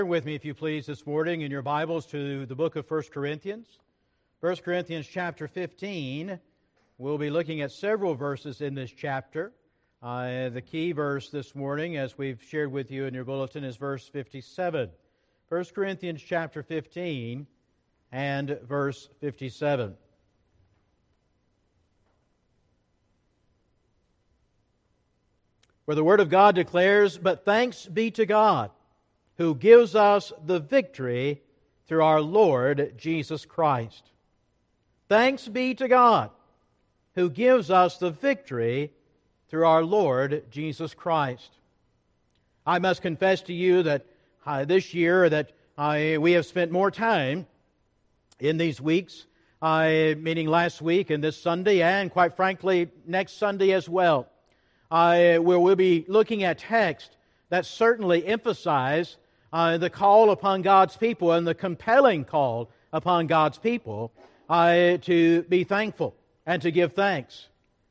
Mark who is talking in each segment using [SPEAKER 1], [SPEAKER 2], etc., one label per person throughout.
[SPEAKER 1] Turn with me, if you please, this morning in your Bibles to the book of 1 Corinthians. 1 Corinthians chapter 15. We'll be looking at several verses in this chapter. The key verse this morning, as we've shared with you in your bulletin, is verse 57. 1 Corinthians chapter 15 and verse 57. Where the Word of God declares, "But thanks be to God, who gives us the victory through our Lord Jesus Christ." Thanks be to God, who gives us the victory through our Lord Jesus Christ. I must confess to you that this year that we have spent more time in these weeks, meaning last week and this Sunday, and quite frankly, next Sunday as well, where we'll be looking at texts that certainly emphasize the call upon God's people and the compelling call upon God's people to be thankful and to give thanks.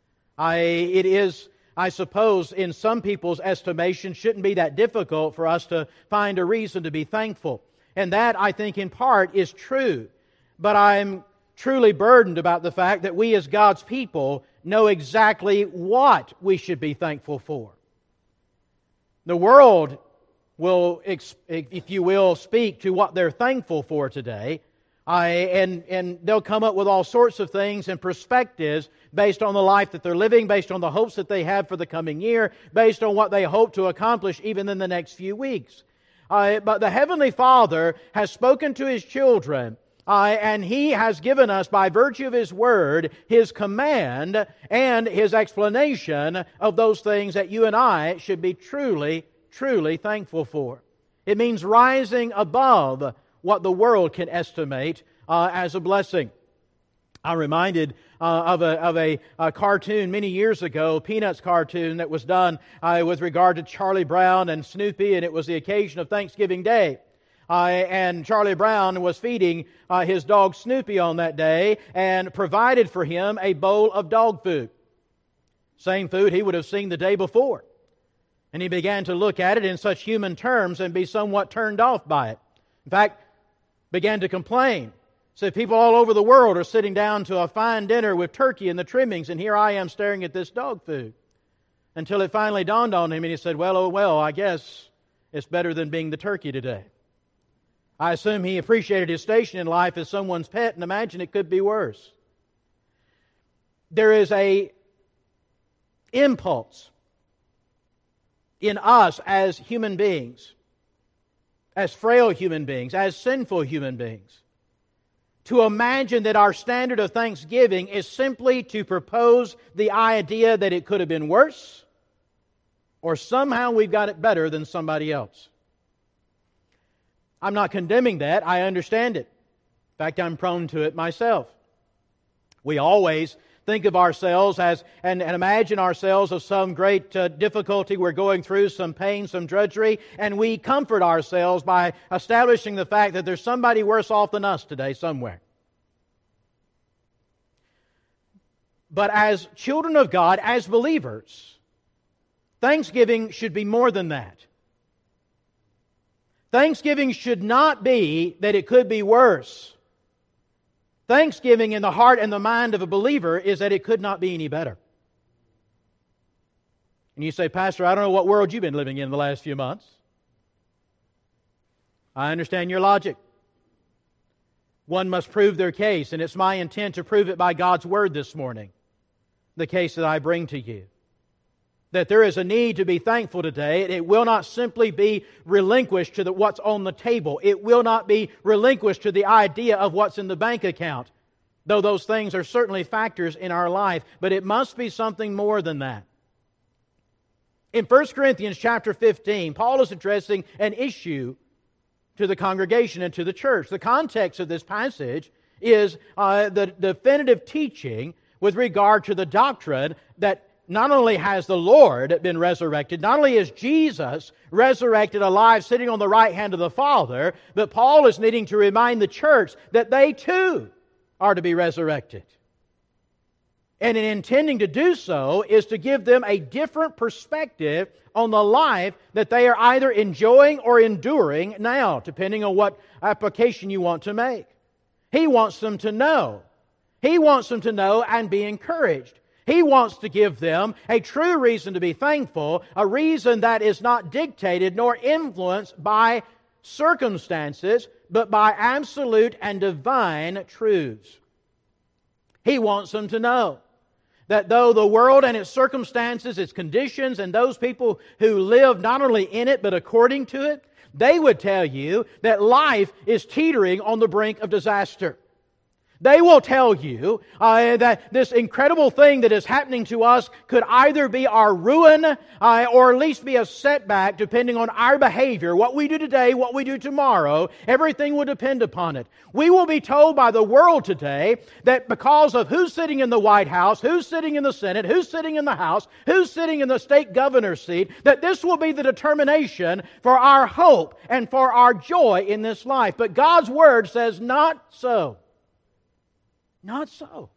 [SPEAKER 1] It is, I suppose, in some people's estimation, shouldn't be that difficult for us to find a reason to be thankful. And that, I think, in part is true. But I'm truly burdened about the fact that we as God's people know exactly what we should be thankful for. The world will, if you will, speak to what they're thankful for today, and they'll come up with all sorts of things and perspectives based on the life that they're living, based on the hopes that they have for the coming year, based on what they hope to accomplish even in the next few weeks. But the Heavenly Father has spoken to His children, and He has given us, by virtue of His Word, His command and His explanation of those things that you and I should be truly thankful for. It means rising above what the world can estimate as a blessing. I'm reminded of a cartoon many years ago, a Peanuts cartoon that was done with regard to Charlie Brown and Snoopy, and it was the occasion of Thanksgiving Day. And Charlie Brown was feeding his dog Snoopy on that day and provided for him a bowl of dog food. Same food he would have seen the day before. And he began to look at it in such human terms and be somewhat turned off by it. In fact, began to complain. Said, people all over the world are sitting down to a fine dinner with turkey and the trimmings, and here I am staring at this dog food. Until it finally dawned on him, and he said, well, I guess it's better than being the turkey today. I assume he appreciated his station in life as someone's pet, and imagine it could be worse. There is a impulse in us as human beings, as frail human beings, as sinful human beings, to imagine that our standard of thanksgiving is simply to propose the idea that it could have been worse, or somehow we've got it better than somebody else. I'm not condemning that. I understand it. In fact, I'm prone to it myself. We always think of ourselves as, and imagine ourselves of some great difficulty we're going through, some pain, some drudgery, and we comfort ourselves by establishing the fact that there's somebody worse off than us today somewhere. But as children of God, as believers, thanksgiving should be more than that. Thanksgiving should not be that it could be worse. Thanksgiving in the heart and the mind of a believer is that it could not be any better. And you say, Pastor, I don't know what world you've been living in the last few months. I understand your logic. One must prove their case, and it's my intent to prove it by God's Word this morning, the case that I bring to you. That there is a need to be thankful today. It will not simply be relinquished to what's on the table. It will not be relinquished to the idea of what's in the bank account, though those things are certainly factors in our life. But it must be something more than that. In 1 Corinthians chapter 15, Paul is addressing an issue to the congregation and to the church. The context of this passage is the definitive teaching with regard to the doctrine that not only has the Lord been resurrected, not only is Jesus resurrected alive sitting on the right hand of the Father, but Paul is needing to remind the church that they too are to be resurrected. And in intending to do so is to give them a different perspective on the life that they are either enjoying or enduring now, depending on what application you want to make. He wants them to know. He wants them to know and be encouraged. He wants to give them a true reason to be thankful, a reason that is not dictated nor influenced by circumstances, but by absolute and divine truths. He wants them to know that though the world and its circumstances, its conditions, and those people who live not only in it but according to it, they would tell you that life is teetering on the brink of disaster. They will tell you that this incredible thing that is happening to us could either be our ruin or at least be a setback depending on our behavior. What we do today, what we do tomorrow, everything will depend upon it. We will be told by the world today that because of who's sitting in the White House, who's sitting in the Senate, who's sitting in the House, who's sitting in the state governor's seat, that this will be the determination for our hope and for our joy in this life. But God's Word says not so. Not so.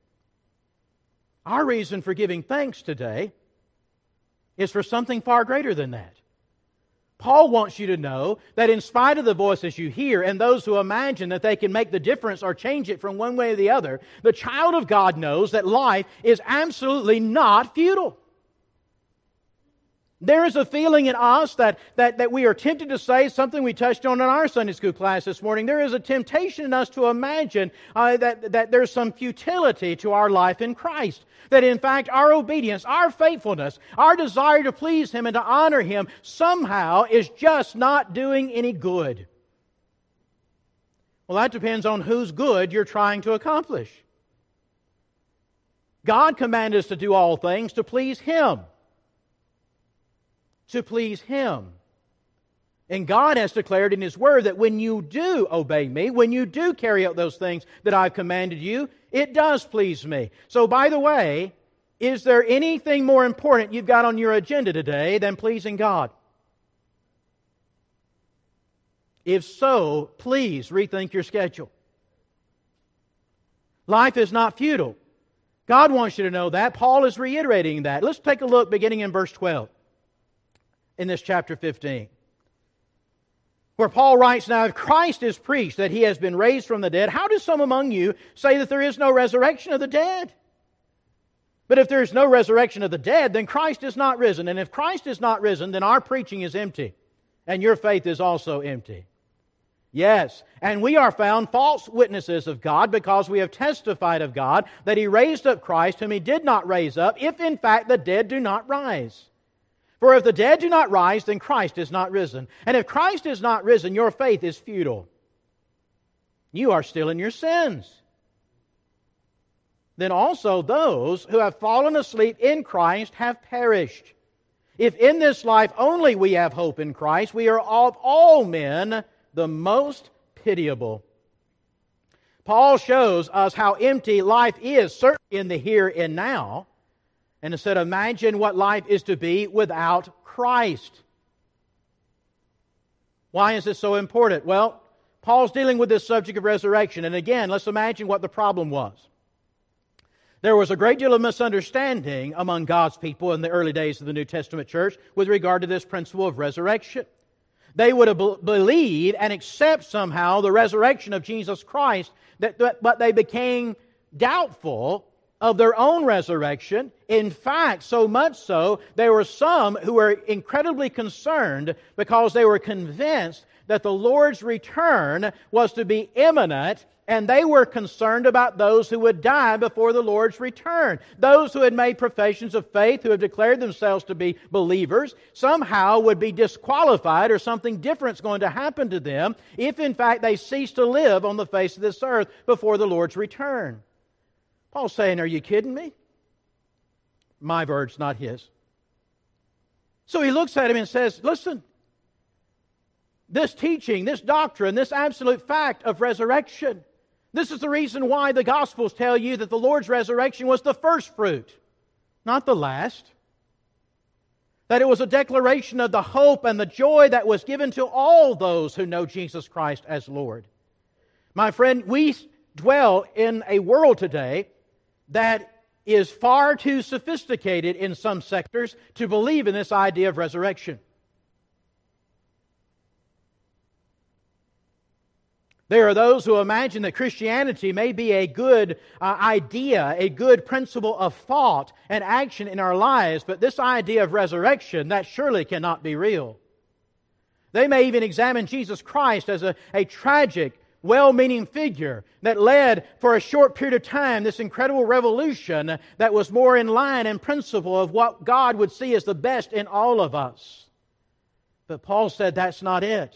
[SPEAKER 1] Our reason for giving thanks today is for something far greater than that. Paul wants you to know that in spite of the voices you hear and those who imagine that they can make the difference or change it from one way or the other, the child of God knows that life is absolutely not futile. There is a feeling in us that we are tempted to say something we touched on in our Sunday school class this morning. There is a temptation in us to imagine that there's some futility to our life in Christ. That in fact our obedience, our faithfulness, our desire to please Him and to honor Him somehow is just not doing any good. Well, that depends on whose good you're trying to accomplish. God commanded us to do all things to please Him. To please Him. And God has declared in His Word that when you do obey Me, when you do carry out those things that I've commanded you, it does please Me. So by the way, is there anything more important you've got on your agenda today than pleasing God? If so, please rethink your schedule. Life is not futile. God wants you to know that. Paul is reiterating that. Let's take a look beginning in verse 12. In this chapter 15, where Paul writes, "Now if Christ is preached that He has been raised from the dead, how do some among you say that there is no resurrection of the dead? But if there is no resurrection of the dead, then Christ is not risen. And if Christ is not risen, then our preaching is empty, and your faith is also empty. Yes, and we are found false witnesses of God, because we have testified of God that He raised up Christ, whom He did not raise up, if in fact the dead do not rise. For if the dead do not rise, then Christ is not risen. And if Christ is not risen, your faith is futile. You are still in your sins. Then also those who have fallen asleep in Christ have perished. If in this life only we have hope in Christ, we are of all men the most pitiable." Paul shows us how empty life is, certainly in the here and now. And instead, imagine what life is to be without Christ. Why is this so important? Well, Paul's dealing with this subject of resurrection. And again, let's imagine what the problem was. There was a great deal of misunderstanding among God's people in the early days of the New Testament church with regard to this principle of resurrection. They would believe and accept somehow the resurrection of Jesus Christ, but they became doubtful of their own resurrection. In fact, so much so, there were some who were incredibly concerned because they were convinced that the Lord's return was to be imminent, and they were concerned about those who would die before the Lord's return. Those who had made professions of faith, who had declared themselves to be believers, somehow would be disqualified, or something different is going to happen to them if in fact they cease to live on the face of this earth before the Lord's return. Paul's saying, are you kidding me? My words, not his. So he looks at him and says, listen, this teaching, this doctrine, this absolute fact of resurrection, this is the reason why the Gospels tell you that the Lord's resurrection was the first fruit, not the last. That it was a declaration of the hope and the joy that was given to all those who know Jesus Christ as Lord. My friend, we dwell in a world today that is far too sophisticated in some sectors to believe in this idea of resurrection. There are those who imagine that Christianity may be a good idea, a good principle of thought and action in our lives, but this idea of resurrection, that surely cannot be real. They may even examine Jesus Christ as a tragic, well-meaning figure that led for a short period of time this incredible revolution that was more in line and principle of what God would see as the best in all of us. But Paul said that's not it.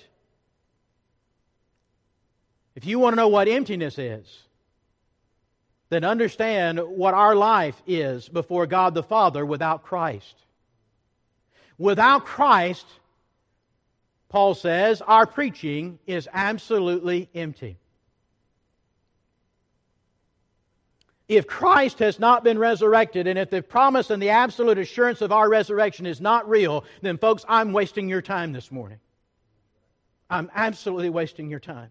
[SPEAKER 1] If you want to know what emptiness is, then understand what our life is before God the Father without Christ. Without Christ, Paul says, our preaching is absolutely empty. If Christ has not been resurrected, and if the promise and the absolute assurance of our resurrection is not real, then folks, I'm wasting your time this morning. I'm absolutely wasting your time.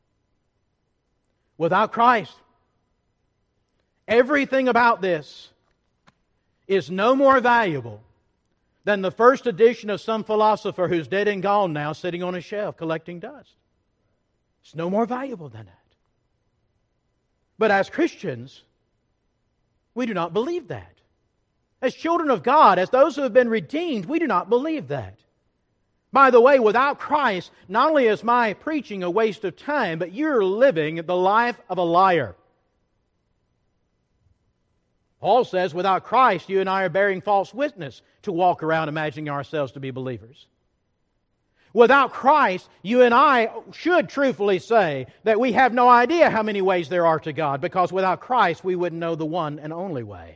[SPEAKER 1] Without Christ, everything about this is no more valuable than the first edition of some philosopher who's dead and gone now, sitting on a shelf collecting dust. It's no more valuable than that. But as Christians, we do not believe that. As children of God, as those who have been redeemed, we do not believe that. By the way, without Christ, not only is my preaching a waste of time, but you're living the life of a liar. Paul says, without Christ, you and I are bearing false witness to walk around imagining ourselves to be believers. Without Christ, you and I should truthfully say that we have no idea how many ways there are to God, because without Christ, we wouldn't know the one and only way.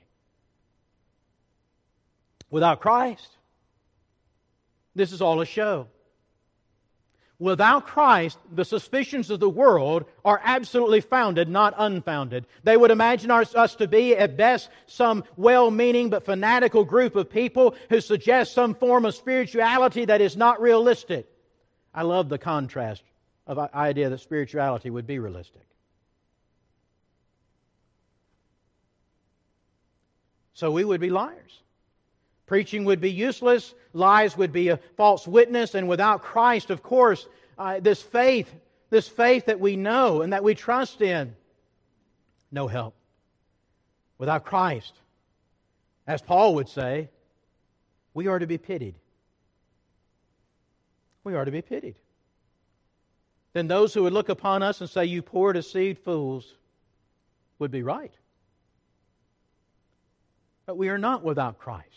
[SPEAKER 1] Without Christ, this is all a show. Without Christ, the suspicions of the world are absolutely founded, not unfounded. They would imagine us to be, at best, some well-meaning but fanatical group of people who suggest some form of spirituality that is not realistic. I love the contrast of the idea that spirituality would be realistic. So we would be liars. Preaching would be useless, lies would be a false witness, and without Christ, of course, this faith that we know and that we trust in, no help. Without Christ, as Paul would say, we are to be pitied. We are to be pitied. Then those who would look upon us and say, you poor deceived fools, would be right. But we are not without Christ.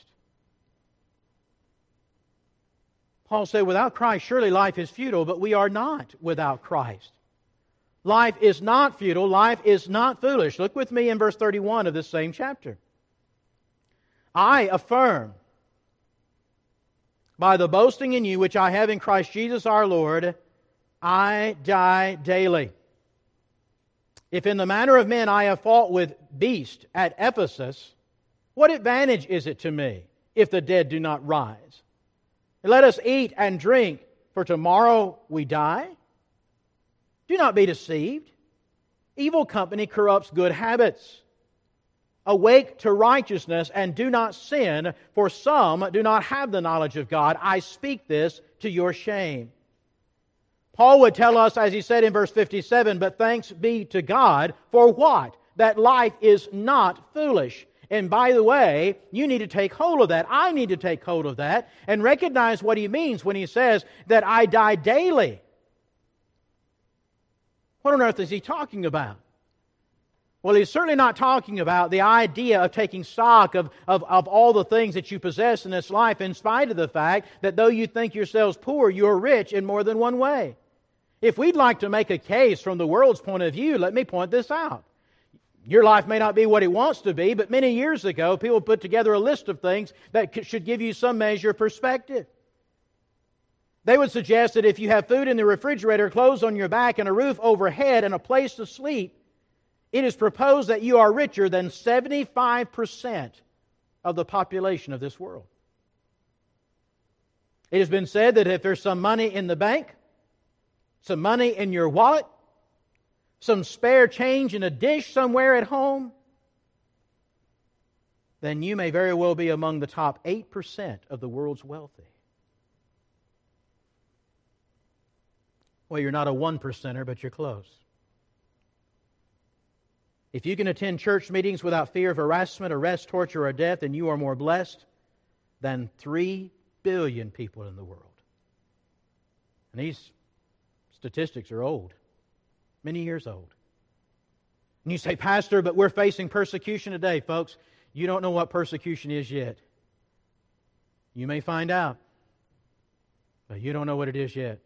[SPEAKER 1] Paul said, without Christ, surely life is futile, but we are not without Christ. Life is not futile. Life is not foolish. Look with me in verse 31 of this same chapter. I affirm by the boasting in you which I have in Christ Jesus our Lord, I die daily. If in the manner of men I have fought with beasts at Ephesus, what advantage is it to me if the dead do not rise? Let us eat and drink, for tomorrow we die. Do not be deceived. Evil company corrupts good habits. Awake to righteousness and do not sin, for some do not have the knowledge of God. I speak this to your shame. Paul would tell us, as he said in verse 57, but thanks be to God for what? That life is not foolish. And by the way, you need to take hold of that. I need to take hold of that and recognize what he means when he says that I die daily. What on earth is he talking about? Well, he's certainly not talking about the idea of taking stock of all the things that you possess in this life, in spite of the fact that though you think yourselves poor, you are rich in more than one way. If we'd like to make a case from the world's point of view, let me point this out. Your life may not be what it wants to be, but many years ago, people put together a list of things that should give you some measure of perspective. They would suggest that if you have food in the refrigerator, clothes on your back, and a roof overhead, and a place to sleep, it is proposed that you are richer than 75% of the population of this world. It has been said that if there's some money in the bank, some money in your wallet, some spare change in a dish somewhere at home, then you may very well be among the top 8% of the world's wealthy. Well, you're not a 1%er, but you're close. If you can attend church meetings without fear of harassment, arrest, torture, or death, then you are more blessed than 3 billion people in the world. And these statistics are old, many years old. And you say, Pastor, but we're facing persecution today, folks. You don't know what persecution is yet. You may find out, but you don't know what it is yet.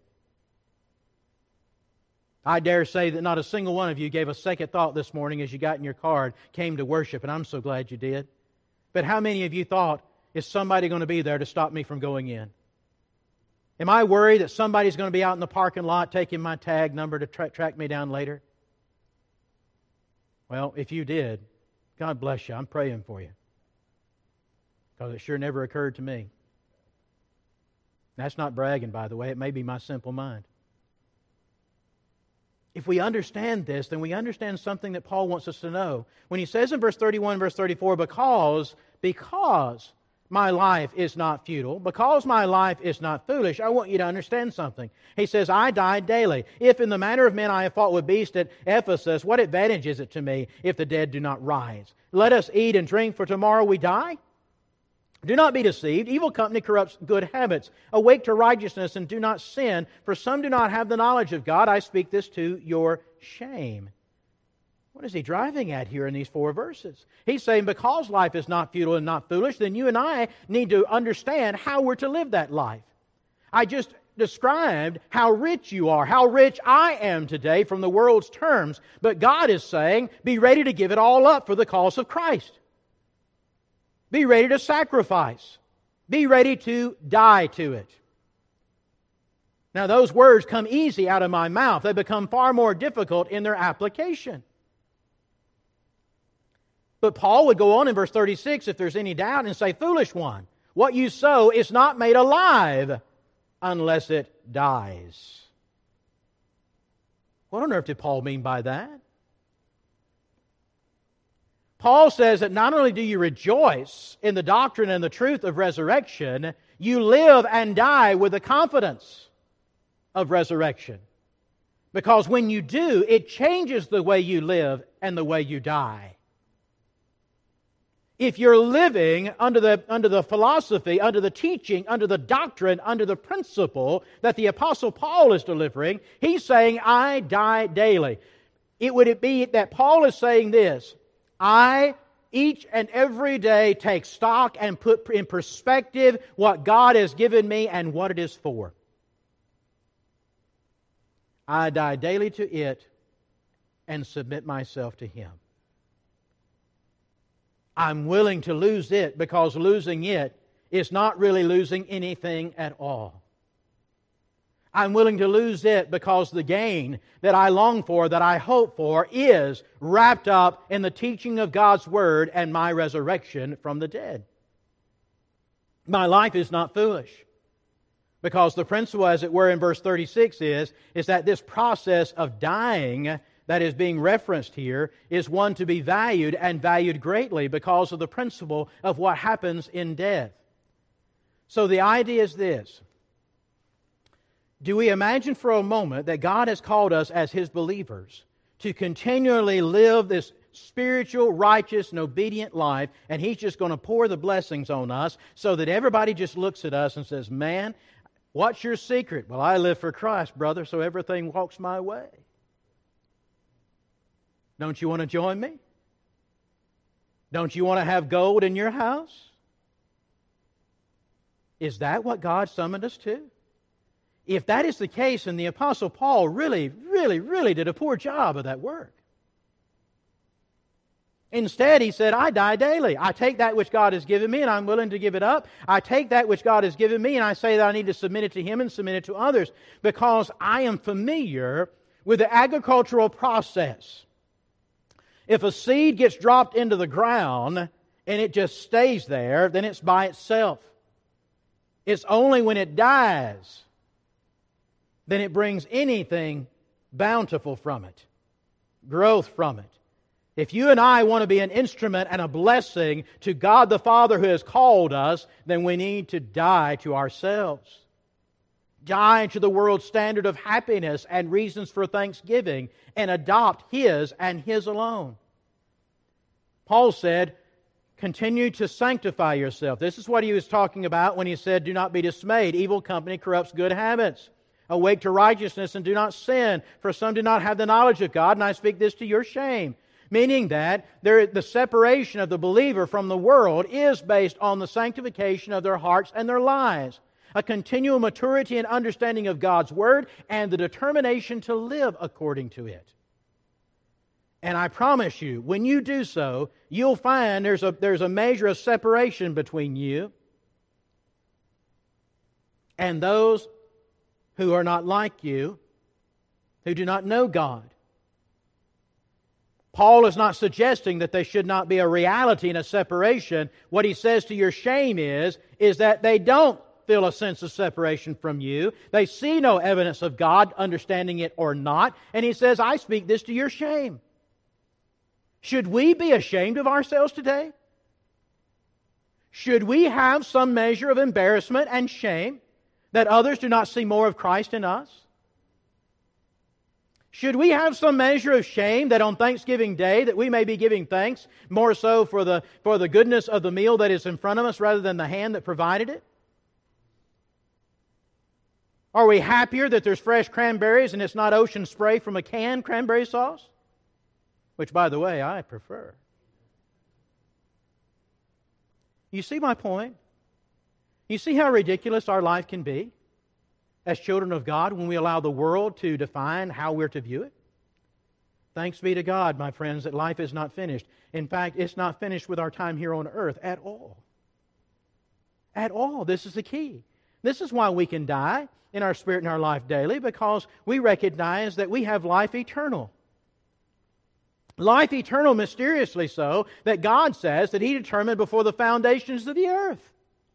[SPEAKER 1] I dare say that not a single one of you gave a second thought this morning as you got in your car and came to worship, and I'm so glad you did. But how many of you thought, is somebody going to be there to stop me from going in? Am I worried that somebody's going to be out in the parking lot taking my tag number to track me down later? Well, if you did, God bless you. I'm praying for you. Because it sure never occurred to me. That's not bragging, by the way. It may be my simple mind. If we understand this, then we understand something that Paul wants us to know. When he says in verse 31, verse 34, because my life is not futile, because my life is not foolish, I want you to understand something. He says, I die daily. If in the manner of men I have fought with beasts at Ephesus, what advantage is it to me if the dead do not rise? Let us eat and drink, for tomorrow we die. Do not be deceived. Evil company corrupts good habits. Awake to righteousness and do not sin, for some do not have the knowledge of God. I speak this to your shame. What is he driving at here in these 4 verses? He's saying because life is not futile and not foolish, then you and I need to understand how we're to live that life. I just described how rich you are, how rich I am today from the world's terms. But God is saying, be ready to give it all up for the cause of Christ. Be ready to sacrifice. Be ready to die to it. Now, those words come easy out of my mouth. They become far more difficult in their application. But Paul would go on in verse 36, if there's any doubt, and say, foolish one, what you sow is not made alive unless it dies. What on earth did Paul mean by that? Paul says that not only do you rejoice in the doctrine and the truth of resurrection, you live and die with the confidence of resurrection. Because when you do, it changes the way you live and the way you die. If you're living under the philosophy, under the teaching, under the doctrine, under the principle that the Apostle Paul is delivering, he's saying, I die daily. Would it be that Paul is saying this, I, each and every day, take stock and put in perspective what God has given me and what it is for. I die daily to it and submit myself to Him. I'm willing to lose it because losing it is not really losing anything at all. I'm willing to lose it because the gain that I long for, that I hope for, is wrapped up in the teaching of God's Word and my resurrection from the dead. My life is not foolish. Because the principle, as it were, in verse 36 is that this process of dying that is being referenced here is one to be valued and valued greatly because of the principle of what happens in death. So the idea is this. Do we imagine for a moment that God has called us as His believers to continually live this spiritual, righteous, and obedient life, and He's just going to pour the blessings on us so that everybody just looks at us and says, man, what's your secret? Well, I live for Christ, brother, so everything walks my way. Don't you want to join me? Don't you want to have gold in your house? Is that what God summoned us to? If that is the case, then the Apostle Paul really did a poor job of that work. Instead, he said, I die daily. I take that which God has given me and I'm willing to give it up. I take that which God has given me and I say that I need to submit it to Him and submit it to others because I am familiar with the agricultural process. If a seed gets dropped into the ground and it just stays there, then it's by itself. It's only when it dies then it brings anything bountiful from it, growth from it. If you and I want to be an instrument and a blessing to God the Father who has called us, then we need to die to ourselves. Die to the world's standard of happiness and reasons for thanksgiving, and adopt His and His alone. Paul said, continue to sanctify yourself. This is what he was talking about when he said, do not be dismayed. Evil company corrupts good habits. Awake to righteousness and do not sin, for some do not have the knowledge of God, and I speak this to your shame. Meaning that the separation of the believer from the world is based on the sanctification of their hearts and their lives. A continual maturity and understanding of God's Word and the determination to live according to it. And I promise you, when you do so, you'll find there's a measure of separation between you and those who are not like you, who do not know God. Paul is not suggesting that there should not be a reality and a separation. What he says to your shame is that they don't feel a sense of separation from you. They see no evidence of God, understanding it or not. And he says, I speak this to your shame. Should we be ashamed of ourselves today? Should we have some measure of embarrassment and shame that others do not see more of Christ in us? Should we have some measure of shame that on Thanksgiving Day that we may be giving thanks more so for the goodness of the meal that is in front of us rather than the hand that provided it? Are we happier that there's fresh cranberries and it's not ocean spray from a can cranberry sauce? Which, by the way, I prefer. You see my point? You see how ridiculous our life can be as children of God when we allow the world to define how we're to view it? Thanks be to God, my friends, that life is not finished. In fact, it's not finished with our time here on earth at all. At all. This is the key. This is why we can die in our spirit and our life daily, because we recognize that we have life eternal. Life eternal, mysteriously so, that God says that He determined before the foundations of the earth.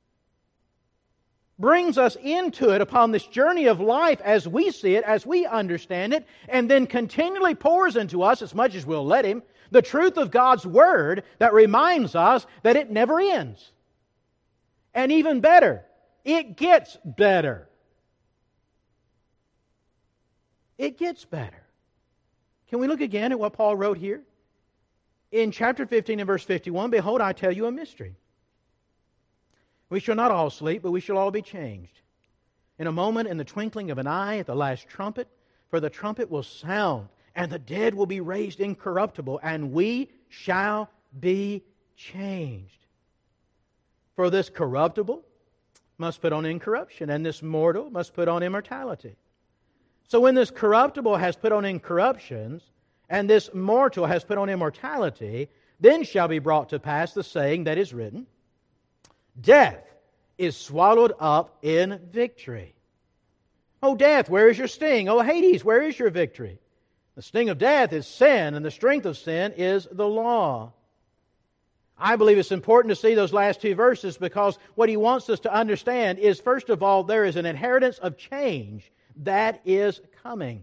[SPEAKER 1] Brings us into it upon this journey of life as we see it, as we understand it, and then continually pours into us, as much as we'll let Him, the truth of God's Word that reminds us that it never ends. And even better, it gets better. It gets better. Can we look again at what Paul wrote here? In chapter 15 and verse 51, behold, I tell you a mystery. We shall not all sleep, but we shall all be changed. In a moment, in the twinkling of an eye, at the last trumpet, for the trumpet will sound, and the dead will be raised incorruptible, and we shall be changed. For this corruptible must put on incorruption, and this mortal must put on immortality. So when this corruptible has put on incorruptions, and this mortal has put on immortality, then shall be brought to pass the saying that is written, death is swallowed up in victory. O death, where is your sting? O Hades, where is your victory? The sting of death is sin, and the strength of sin is the law. I believe it's important to see those last two verses because what he wants us to understand is, first of all, there is an inheritance of change that is coming.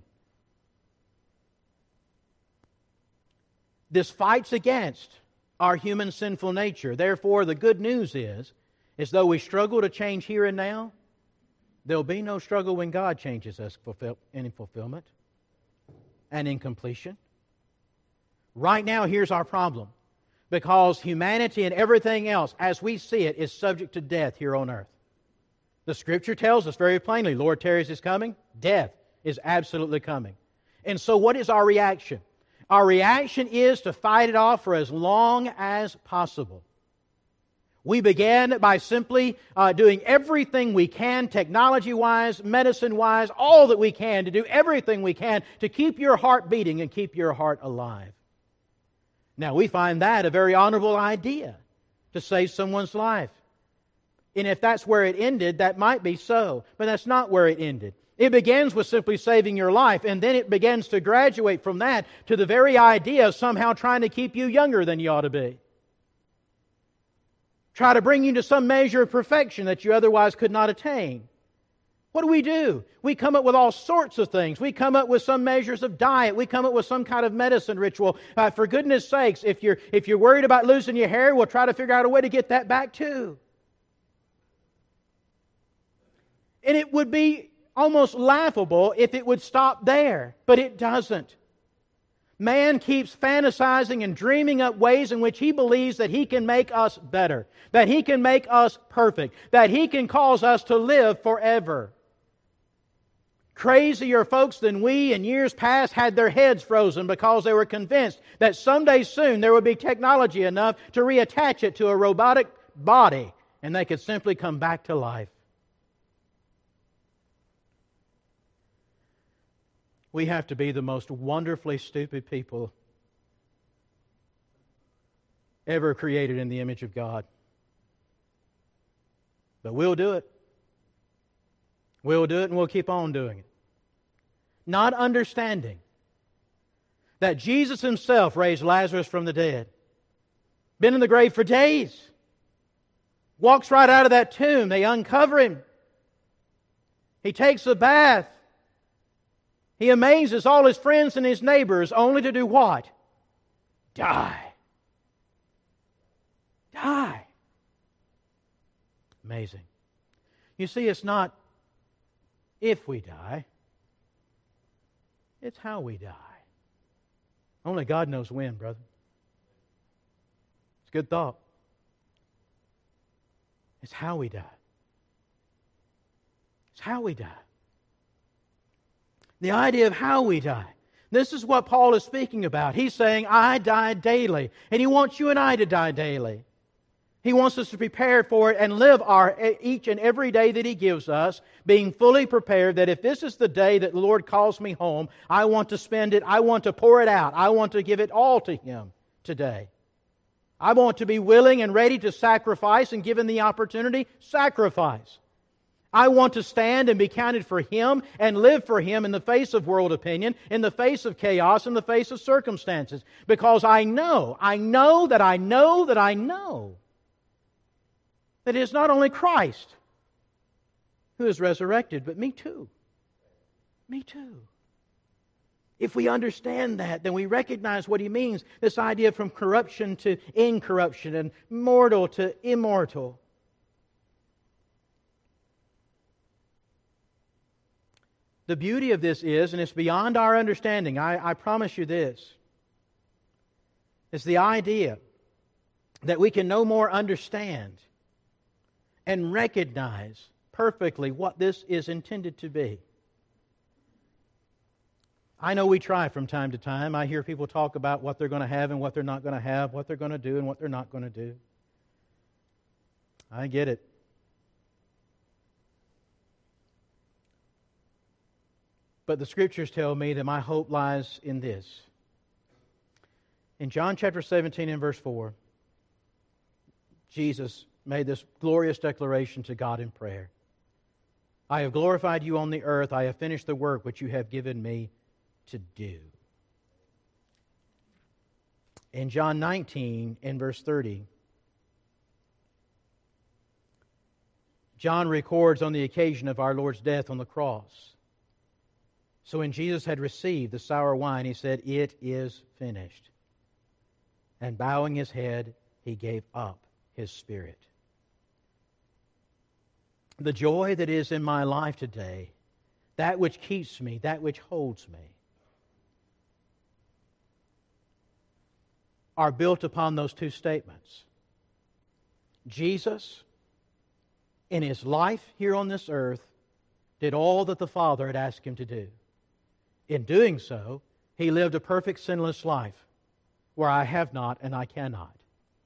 [SPEAKER 1] This fights against our human sinful nature. Therefore, the good news is though we struggle to change here and now, there'll be no struggle when God changes us in fulfillment and in completion. Right now, here's our problem. Because humanity and everything else, as we see it, is subject to death here on earth. The Scripture tells us very plainly, Lord tarries is coming, death is absolutely coming. And so what is our reaction? Our reaction is to fight it off for as long as possible. We began by simply doing everything we can, technology-wise, medicine-wise, all that we can, to do everything we can to keep your heart beating and keep your heart alive. Now, we find that a very honorable idea, to save someone's life. And if that's where it ended, that might be so, but that's not where it ended. It begins with simply saving your life, and then it begins to graduate from that to the very idea of somehow trying to keep you younger than you ought to be. Try to bring you to some measure of perfection that you otherwise could not attain. What do? We come up with all sorts of things. We come up with some measures of diet. We come up with some kind of medicine ritual. For goodness sakes, if you're worried about losing your hair, we'll try to figure out a way to get that back too. And it would be almost laughable if it would stop there, but it doesn't. Man keeps fantasizing and dreaming up ways in which he believes that he can make us better, that he can make us perfect, that he can cause us to live forever. Crazier folks than we in years past had their heads frozen because they were convinced that someday soon there would be technology enough to reattach it to a robotic body and they could simply come back to life. We have to be the most wonderfully stupid people ever created in the image of God. But we'll do it. We'll do it and we'll keep on doing it. Not understanding that Jesus Himself raised Lazarus from the dead. Been in the grave for days. Walks right out of that tomb. They uncover Him. He takes a bath. He amazes all His friends and His neighbors only to do what? Die. Die. Amazing. You see, it's not if we die. It's how we die. Only God knows when, brother. It's a good thought. It's how we die. It's how we die. The idea of how we die. This is what Paul is speaking about. He's saying, I die daily. And he wants you and I to die daily. He wants us to prepare for it and live each and every day that He gives us, being fully prepared that if this is the day that the Lord calls me home, I want to spend it, I want to pour it out, I want to give it all to Him today. I want to be willing and ready to sacrifice, and given the opportunity, sacrifice. I want to stand and be counted for Him and live for Him in the face of world opinion, in the face of chaos, in the face of circumstances. Because I know that it is not only Christ who is resurrected, but me too. Me too. If we understand that, then we recognize what He means, this idea from corruption to incorruption and mortal to immortal. The beauty of this is, and it's beyond our understanding, I promise you this, it's the idea that we can no more understand and recognize perfectly what this is intended to be. I know we try from time to time. I hear people talk about what they're going to have and what they're not going to have, what they're going to do and what they're not going to do. I get it. But the Scriptures tell me that my hope lies in this. In John chapter 17 and verse 4, Jesus made this glorious declaration to God in prayer. I have glorified you on the earth. I have finished the work which you have given me to do. In John 19 and verse 30, John records on the occasion of our Lord's death on the cross. So when Jesus had received the sour wine, He said, "It is finished." And bowing His head, He gave up His spirit. The joy that is in my life today, that which keeps me, that which holds me, are built upon those two statements. Jesus, in His life here on this earth, did all that the Father had asked Him to do. In doing so, He lived a perfect sinless life, where I have not and I cannot.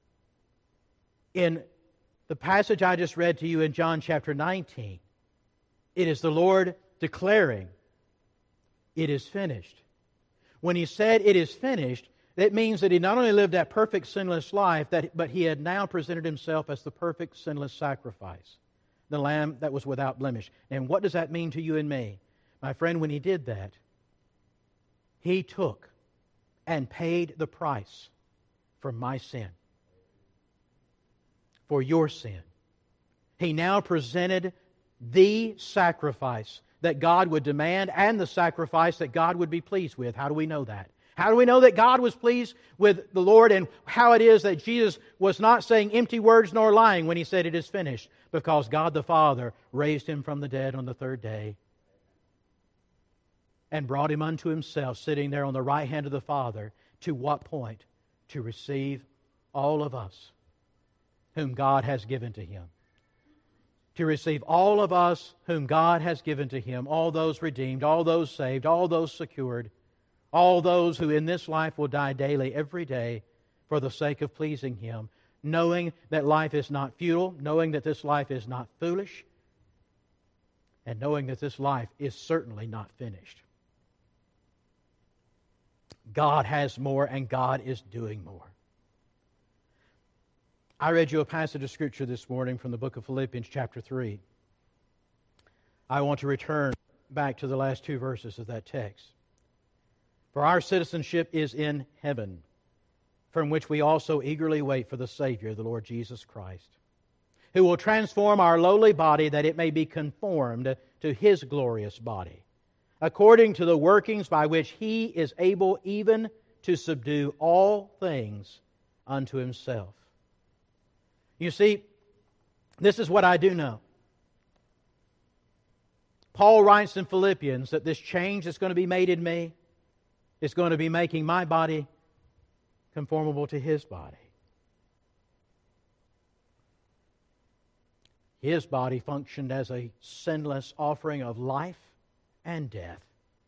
[SPEAKER 1] In the passage I just read to you in John chapter 19, it is the Lord declaring, "It is finished." When He said, "It is finished," that means that He not only lived that perfect sinless life, but He had now presented Himself as the perfect sinless sacrifice, the Lamb that was without blemish. And what does that mean to you and me? My friend, when He did that, He took and paid the price for my sin, for your sin. He now presented the sacrifice that God would demand and the sacrifice that God would be pleased with. How do we know that? How do we know that God was pleased with the Lord, and how it is that Jesus was not saying empty words nor lying when He said it is finished? Because God the Father raised Him from the dead on the third day and brought Him unto Himself, sitting there on the right hand of the Father. To what point? To receive all of us whom God has given to Him. To receive all of us whom God has given to Him, all those redeemed, all those saved, all those secured, all those who in this life will die daily, every day, for the sake of pleasing Him, knowing that life is not futile, knowing that this life is not foolish, and knowing that this life is certainly not finished. God has more, and God is doing more. I read you a passage of Scripture this morning from the book of Philippians chapter 3. I want to return back to the last two verses of that text. For our citizenship is in heaven, from which we also eagerly wait for the Savior, the Lord Jesus Christ, who will transform our lowly body that it may be conformed to His glorious body, according to the workings by which He is able even to subdue all things unto Himself. You see, this is what I do know. Paul writes in Philippians that this change that's going to be made in me is going to be making my body conformable to His body. His body functioned as a sinless offering of life and death.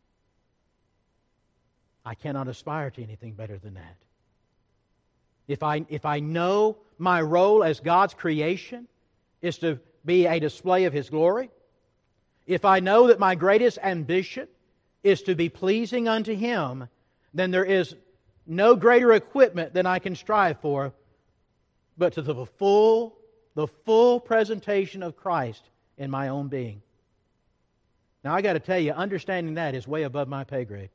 [SPEAKER 1] I cannot aspire to anything better than that. If I know my role as God's creation is to be a display of His glory, if I know that my greatest ambition is to be pleasing unto Him, then there is no greater equipment than I can strive for, but to the full presentation of Christ in my own being. Now I got to tell you, understanding that is way above my pay grade.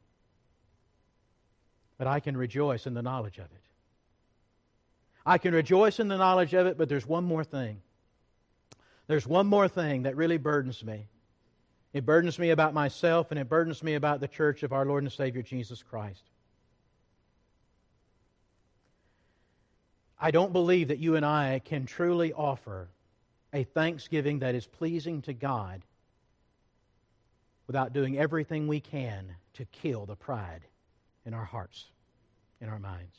[SPEAKER 1] But I can rejoice in the knowledge of it. I can rejoice in the knowledge of it, but there's one more thing. There's one more thing that really burdens me. It burdens me about myself, and it burdens me about the church of our Lord and Savior Jesus Christ. I don't believe that you and I can truly offer a thanksgiving that is pleasing to God without doing everything we can to kill the pride in our hearts, in our minds.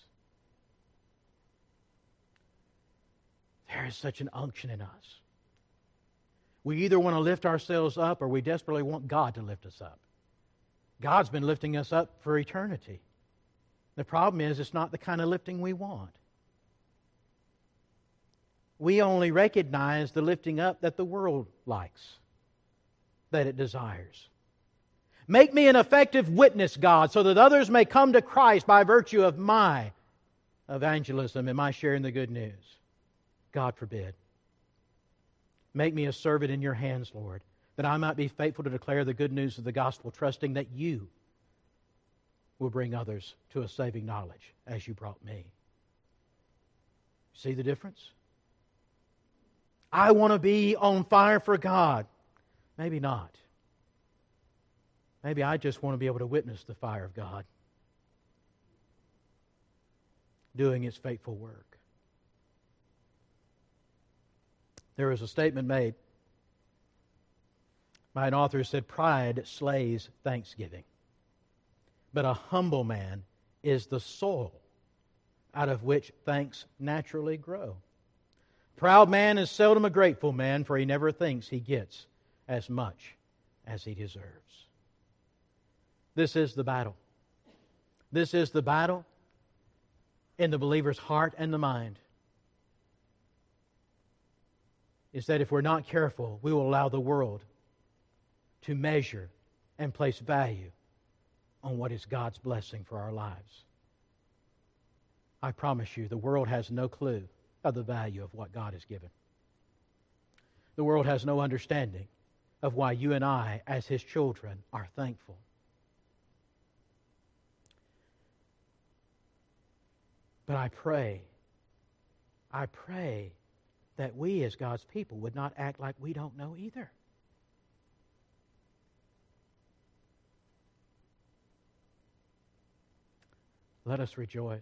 [SPEAKER 1] There is such an unction in us. We either want to lift ourselves up or we desperately want God to lift us up. God's been lifting us up for eternity. The problem is it's not the kind of lifting we want. We only recognize the lifting up that the world likes, that it desires. Make me an effective witness, God, so that others may come to Christ by virtue of my evangelism and my sharing the good news. God forbid. Make me a servant in your hands, Lord, that I might be faithful to declare the good news of the gospel, trusting that you will bring others to a saving knowledge as you brought me. See the difference? I want to be on fire for God. Maybe not. Maybe I just want to be able to witness the fire of God doing its faithful work. There was a statement made by an author who said, "Pride slays thanksgiving, but a humble man is the soil out of which thanks naturally grow. Proud man is seldom a grateful man, for he never thinks he gets as much as he deserves." This is the battle. This is the battle in the believer's heart and the mind. Is that if we're not careful, we will allow the world to measure and place value on what is God's blessing for our lives. I promise you, the world has no clue of the value of what God has given. The world has no understanding of why you and I, as His children, are thankful. But I pray that we as God's people would not act like we don't know either. Let us rejoice.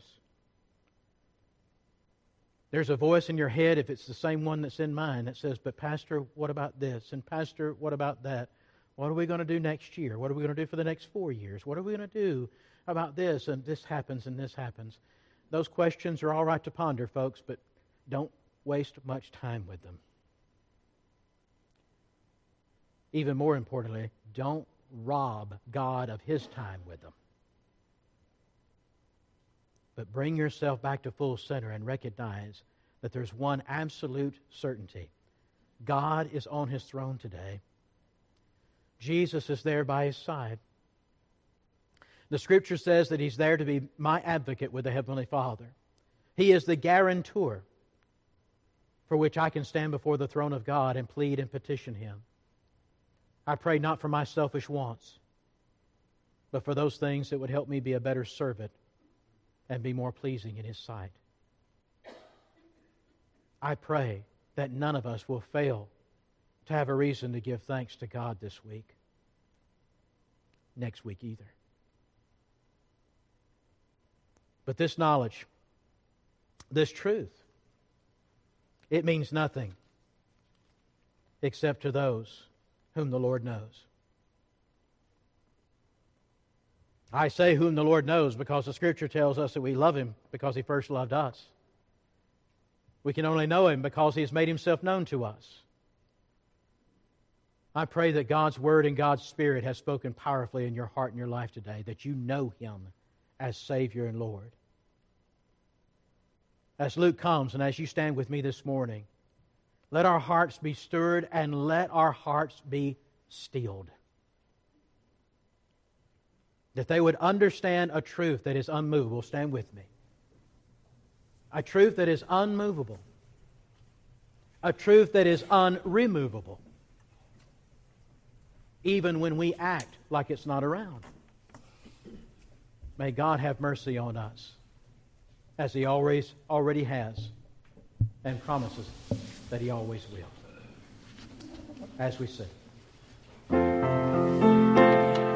[SPEAKER 1] There's a voice in your head, if it's the same one that's in mine, that says, but Pastor, what about this? And Pastor, what about that? What are we going to do next year? What are we going to do for the next 4 years? What are we going to do about this? And this happens and this happens. Those questions are all right to ponder, folks, but don't waste much time with them. Even more importantly, don't rob God of His time with them. But bring yourself back to full center and recognize that there's one absolute certainty. God is on His throne today. Jesus is there by His side. The Scripture says that He's there to be my advocate with the Heavenly Father. He is the guarantor for which I can stand before the throne of God and plead and petition Him. I pray not for my selfish wants, but for those things that would help me be a better servant and be more pleasing in His sight. I pray that none of us will fail to have a reason to give thanks to God this week. Next week either. But this knowledge, this truth, it means nothing except to those whom the Lord knows. I say whom the Lord knows because the Scripture tells us that we love Him because He first loved us. We can only know Him because He has made Himself known to us. I pray that God's Word and God's Spirit has spoken powerfully in your heart and your life today, that you know Him as Savior and Lord. As Luke comes and as you stand with me this morning, let our hearts be stirred and let our hearts be stilled. That they would understand a truth that is unmovable. Stand with me. A truth that is unmovable. A truth that is unremovable. Even when we act like it's not around. May God have mercy on us, as He already has, and promises that He always will. As we sing.